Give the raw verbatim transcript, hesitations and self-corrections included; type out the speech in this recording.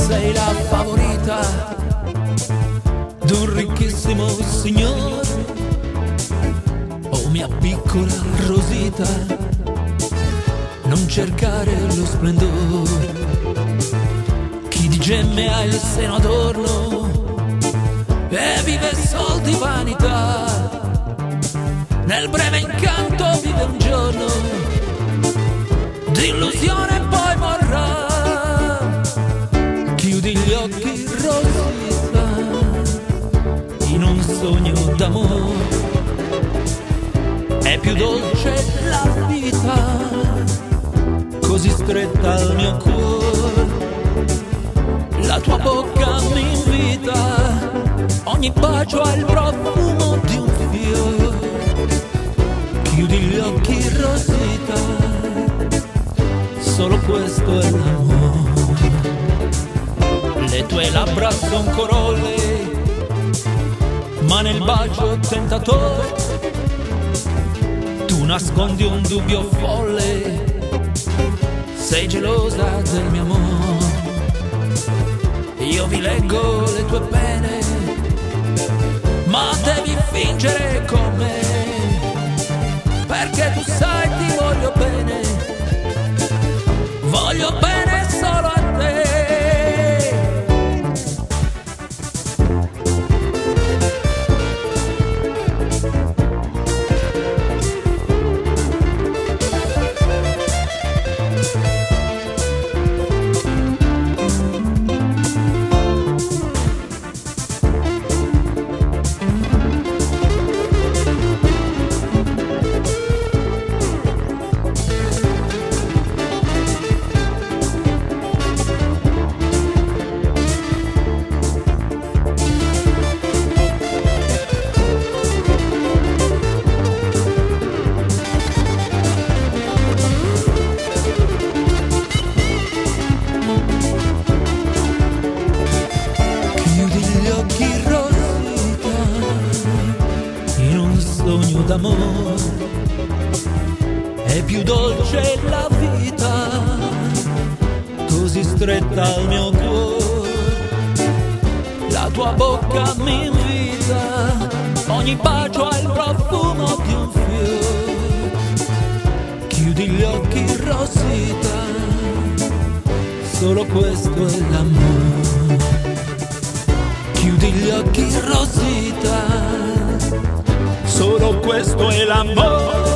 sei la favorita d'un ricchissimo signore, oh mia piccola Rosita, non cercare lo splendore. Chi di gemme ha il seno adorno e vive soldi vanità, nel breve incanto vive un giorno d'illusione e poi morrà. Chiudi gli occhi Rosita in un sogno d'amore, è più dolce la vita così stretta al mio cuore. La tua bocca mi invita, ogni bacio ha il profumo di un fiore. Chiudi gli occhi Rosita, solo questo è l'amore. Le tue labbra son corolle, ma nel bacio tentatore tu nascondi un dubbio folle, sei gelosa del mio amore. Io vi leggo le tue pene, ma devi fingere con me, perché tu sai ti voglio bene, voglio bene solo a te. Sogno d'amore, è più dolce la vita così stretta al mio cuore. La tua bocca mi invita, ogni bacio ha il profumo di un fiore. Chiudi gli occhi Rosita, solo questo è l'amore. Chiudi gli occhi Rosita, solo questo è l'amore.